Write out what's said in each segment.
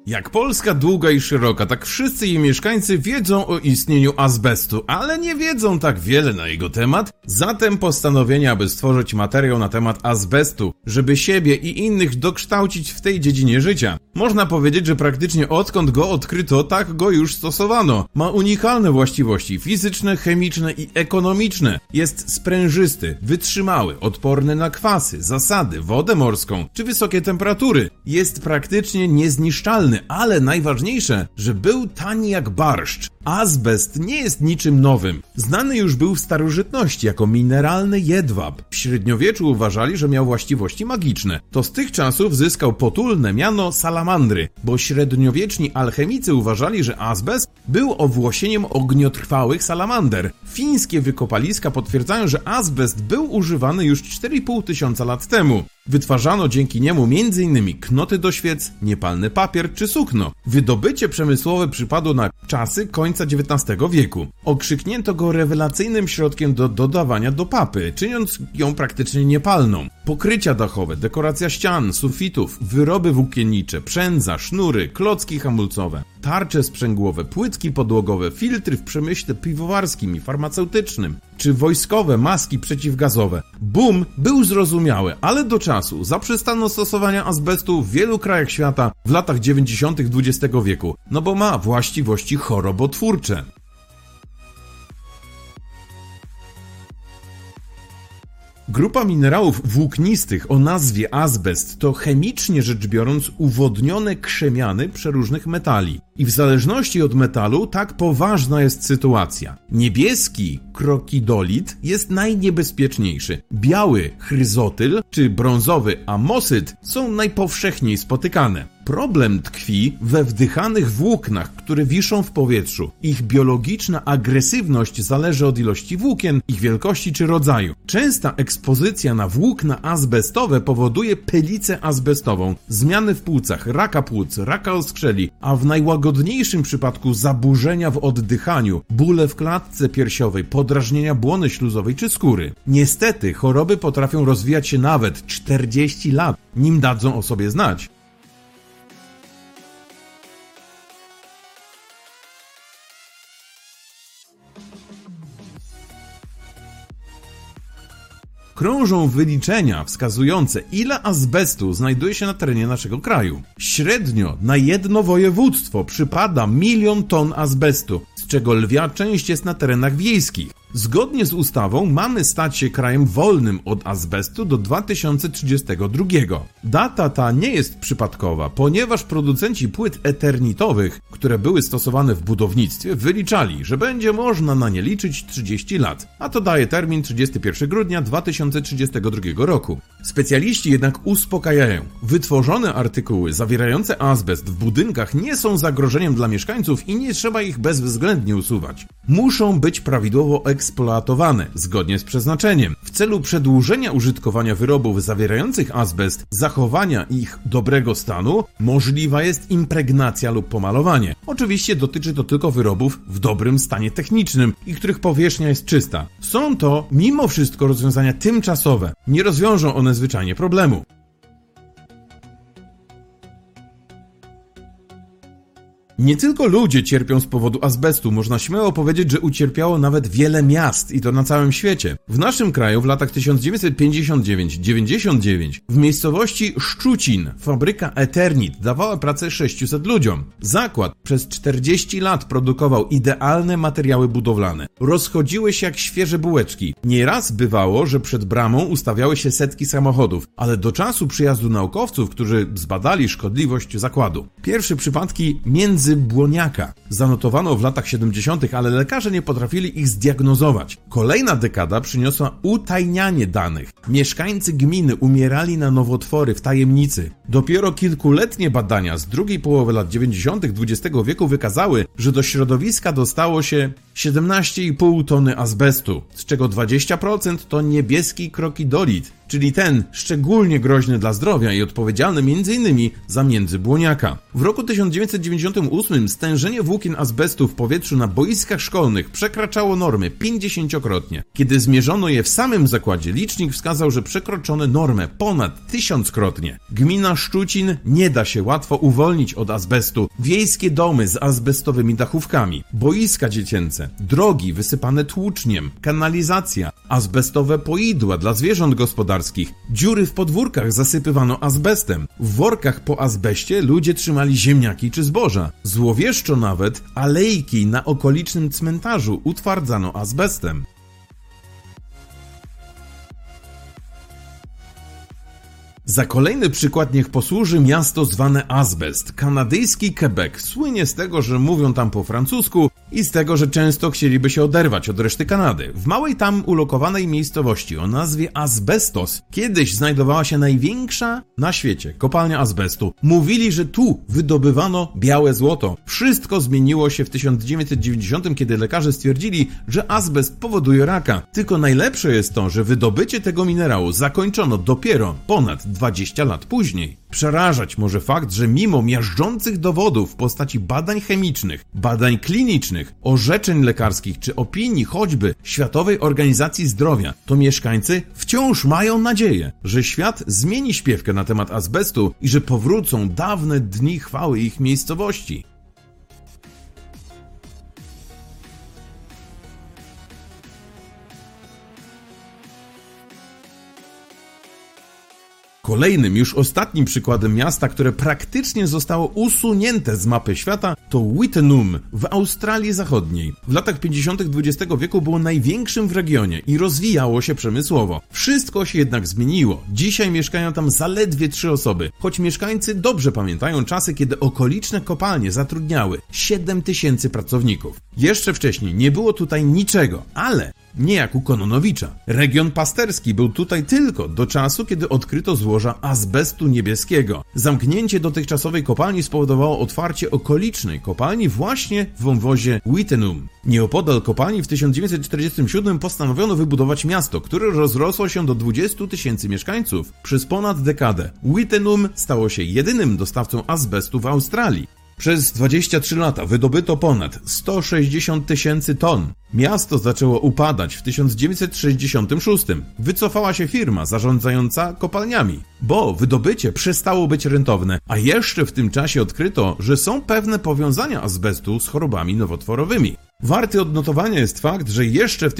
Jak Polska długa i szeroka, tak wszyscy jej mieszkańcy wiedzą o istnieniu azbestu, ale nie wiedzą tak wiele na jego temat. Zatem postanowienie, aby stworzyć materiał na temat azbestu, żeby siebie i innych dokształcić w tej dziedzinie życia. Można powiedzieć, że praktycznie odkąd go odkryto, tak go już stosowano. Ma unikalne właściwości fizyczne, chemiczne i ekonomiczne. Jest sprężysty, wytrzymały, odporny na kwasy, zasady, wodę morską czy wysokie temperatury. Jest praktycznie niezniszczalny, ale najważniejsze, że był tani jak barszcz. Azbest nie jest niczym nowym. Znany już był w starożytności jako mineralny jedwab. W średniowieczu uważali, że miał właściwości magiczne. To z tych czasów zyskał potulne miano salamandry, bo średniowieczni alchemicy uważali, że azbest był owłosieniem ogniotrwałych salamander. Fińskie wykopaliska potwierdzają, że azbest był używany już 4,5 tysiąca lat temu. Wytwarzano dzięki niemu m.in. knoty do świec, niepalny papier czy sukno. Wydobycie przemysłowe przypadło na czasy końca XIX wieku. Okrzyknięto go rewelacyjnym środkiem do dodawania do papy, czyniąc ją praktycznie niepalną. Pokrycia dachowe, dekoracja ścian, sufitów, wyroby włókiennicze, przędza, sznury, klocki hamulcowe, tarcze sprzęgłowe, płytki podłogowe, filtry w przemyśle piwowarskim i farmaceutycznym, czy wojskowe maski przeciwgazowe. Boom był zrozumiały, ale do czasu zaprzestano stosowania azbestu w wielu krajach świata w latach 90. XX wieku, no bo ma właściwości chorobotwórcze. Grupa minerałów włóknistych o nazwie azbest to chemicznie rzecz biorąc uwodnione krzemiany przeróżnych metali. I w zależności od metalu tak poważna jest sytuacja. Niebieski krokidolit jest najniebezpieczniejszy. Biały chryzotyl czy brązowy amosyt są najpowszechniej spotykane. Problem tkwi we wdychanych włóknach, które wiszą w powietrzu. Ich biologiczna agresywność zależy od ilości włókien, ich wielkości czy rodzaju. Częsta ekspozycja na włókna azbestowe powoduje pylicę azbestową, zmiany w płucach, raka płuc, raka oskrzeli, a w najłagodniejszym przypadku zaburzenia w oddychaniu, bóle w klatce piersiowej, podrażnienia błony śluzowej czy skóry. Niestety choroby potrafią rozwijać się nawet 40 lat, nim dadzą o sobie znać. Krążą wyliczenia wskazujące, ile azbestu znajduje się na terenie naszego kraju. Średnio na jedno województwo przypada 1 000 000 ton azbestu, z czego lwia część jest na terenach wiejskich. Zgodnie z ustawą mamy stać się krajem wolnym od azbestu do 2032. Data ta nie jest przypadkowa, ponieważ producenci płyt eternitowych, które były stosowane w budownictwie, wyliczali, że będzie można na nie liczyć 30 lat, a to daje termin 31 grudnia 2032 roku. Specjaliści jednak uspokajają. Wytworzone artykuły zawierające azbest w budynkach nie są zagrożeniem dla mieszkańców i nie trzeba ich bezwzględnie usuwać. Muszą być prawidłowo eksploatowane, zgodnie z przeznaczeniem. W celu przedłużenia użytkowania wyrobów zawierających azbest, zachowania ich dobrego stanu, możliwa jest impregnacja lub pomalowanie. Oczywiście dotyczy to tylko wyrobów w dobrym stanie technicznym i których powierzchnia jest czysta. Są to, mimo wszystko, rozwiązania tymczasowe. Nie rozwiążą one zwyczajnie problemu. Nie tylko ludzie cierpią z powodu azbestu, można śmiało powiedzieć, że ucierpiało nawet wiele miast i to na całym świecie. W naszym kraju w latach 1959-99 w miejscowości Szczucin fabryka Eternit dawała pracę 600 ludziom. Zakład przez 40 lat produkował idealne materiały budowlane. Rozchodziły się jak świeże bułeczki. Nieraz bywało, że przed bramą ustawiały się setki samochodów, ale do czasu przyjazdu naukowców, którzy zbadali szkodliwość zakładu. Pierwsze przypadki międzybłoniaka zanotowano w latach 70., ale lekarze nie potrafili ich zdiagnozować. Kolejna dekada przyniosła utajnianie danych. Mieszkańcy gminy umierali na nowotwory w tajemnicy. Dopiero kilkuletnie badania z drugiej połowy lat 90. XX wieku wykazały, że do środowiska dostało się 17,5 tony azbestu, z czego 20% to niebieski krokidolit. czyli ten szczególnie groźny dla zdrowia i odpowiedzialny m.in. za międzybłoniaka. W roku 1998 stężenie włókien azbestu w powietrzu na boiskach szkolnych przekraczało normy 50-krotnie. Kiedy zmierzono je w samym zakładzie, licznik wskazał, że przekroczono normę ponad 1000-krotnie. Gmina Szczucin nie da się łatwo uwolnić od azbestu. Wiejskie domy z azbestowymi dachówkami, boiska dziecięce, drogi wysypane tłuczniem, kanalizacja, azbestowe poidła dla zwierząt gospodarskich, dziury w podwórkach zasypywano azbestem. W workach po azbeście ludzie trzymali ziemniaki czy zboża. Złowieszczo nawet alejki na okolicznym cmentarzu utwardzano azbestem. Za kolejny przykład niech posłuży miasto zwane Azbest. Kanadyjski Quebec słynie z tego, że mówią tam po francusku i z tego, że często chcieliby się oderwać od reszty Kanady. W małej tam ulokowanej miejscowości o nazwie Asbestos kiedyś znajdowała się największa na świecie kopalnia azbestu. Mówili, że tu wydobywano białe złoto. Wszystko zmieniło się w 1990, kiedy lekarze stwierdzili, że azbest powoduje raka. Tylko najlepsze jest to, że wydobycie tego minerału zakończono dopiero ponad 20 lat później. Przerażać może fakt, że mimo miażdżących dowodów w postaci badań chemicznych, badań klinicznych, orzeczeń lekarskich czy opinii choćby Światowej Organizacji Zdrowia, to mieszkańcy wciąż mają nadzieję, że świat zmieni śpiewkę na temat azbestu i że powrócą dawne dni chwały ich miejscowości. Kolejnym, już ostatnim przykładem miasta, które praktycznie zostało usunięte z mapy świata, to Wittenoom w Australii Zachodniej. W latach 50. XX wieku było największym w regionie i rozwijało się przemysłowo. Wszystko się jednak zmieniło. Dzisiaj mieszkają tam zaledwie 3 osoby, choć mieszkańcy dobrze pamiętają czasy, kiedy okoliczne kopalnie zatrudniały 7000 pracowników. Jeszcze wcześniej nie było tutaj niczego, ale nie jak u Kononowicza. Region pasterski był tutaj tylko do czasu, kiedy odkryto złoża azbestu niebieskiego. Zamknięcie dotychczasowej kopalni spowodowało otwarcie okolicznej kopalni właśnie w wąwozie Wittenoom. Nieopodal kopalni w 1947 postanowiono wybudować miasto, które rozrosło się do 20 000 mieszkańców. Przez ponad dekadę Wittenoom stało się jedynym dostawcą azbestu w Australii. Przez 23 lata wydobyto ponad 160 000 ton. Miasto zaczęło upadać w 1966. Wycofała się firma zarządzająca kopalniami, bo wydobycie przestało być rentowne, a jeszcze w tym czasie odkryto, że są pewne powiązania azbestu z chorobami nowotworowymi. Warty odnotowania jest fakt, że jeszcze w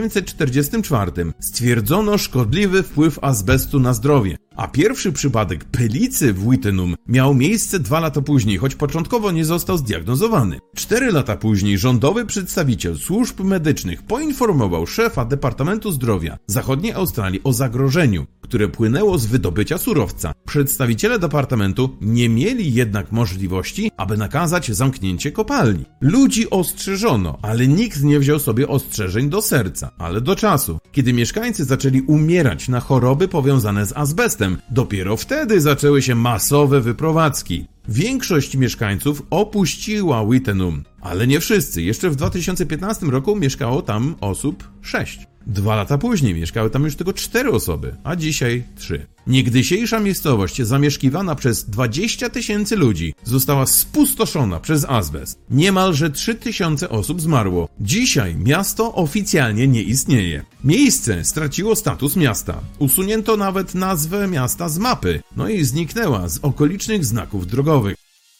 1944 stwierdzono szkodliwy wpływ azbestu na zdrowie, a pierwszy przypadek pylicy w Wittenoom miał miejsce 2 lata później, choć początkowo nie został zdiagnozowany. 4 lata później rządowy przedstawiciel służb medycznych poinformował szefa Departamentu Zdrowia Zachodniej Australii o zagrożeniu, które płynęło z wydobycia surowca. Przedstawiciele departamentu nie mieli jednak możliwości, aby nakazać zamknięcie kopalni. Ludzi ostrzeżono, ale nikt nie wziął sobie ostrzeżeń do serca, ale do czasu, kiedy mieszkańcy zaczęli umierać na choroby powiązane z azbestem. Dopiero wtedy zaczęły się masowe wyprowadzki. Większość mieszkańców opuściła Wittenoom, ale nie wszyscy. Jeszcze w 2015 roku mieszkało tam osób 6. 2 lata później mieszkały tam już tylko 4 osoby, a dzisiaj 3. Niegdysiejsza miejscowość zamieszkiwana przez 20 000 ludzi została spustoszona przez azbest. Niemalże 3000 osób zmarło. Dzisiaj miasto oficjalnie nie istnieje. Miejsce straciło status miasta. Usunięto nawet nazwę miasta z mapy, no i zniknęła z okolicznych znaków drogowych.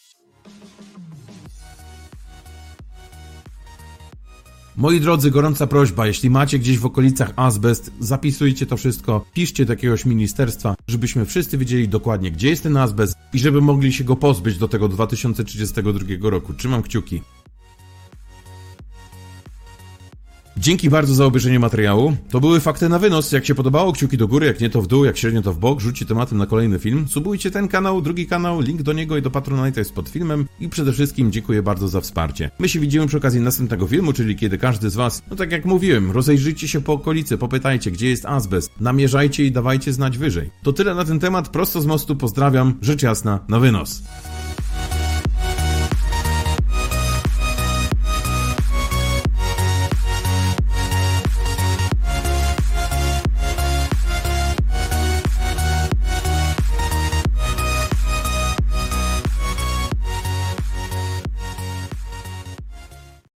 Moi drodzy, gorąca prośba, jeśli macie gdzieś w okolicach azbest, zapisujcie to wszystko, piszcie do jakiegoś ministerstwa, żebyśmy wszyscy wiedzieli dokładnie, gdzie jest ten azbest i żeby mogli się go pozbyć do tego 2032 roku. Trzymam kciuki. Dzięki bardzo za obejrzenie materiału. To były fakty na wynos. Jak się podobało, kciuki do góry, jak nie to w dół, jak średnio to w bok. Rzućcie tematem na kolejny film. Subujcie ten kanał, drugi kanał, link do niego i do Patronite'a jest pod filmem. I przede wszystkim dziękuję bardzo za wsparcie. My się widzimy przy okazji następnego filmu, czyli kiedy każdy z was, no tak jak mówiłem, rozejrzyjcie się po okolicy, popytajcie, gdzie jest azbest, namierzajcie i dawajcie znać wyżej. To tyle na ten temat, prosto z mostu, pozdrawiam, rzecz jasna, na wynos.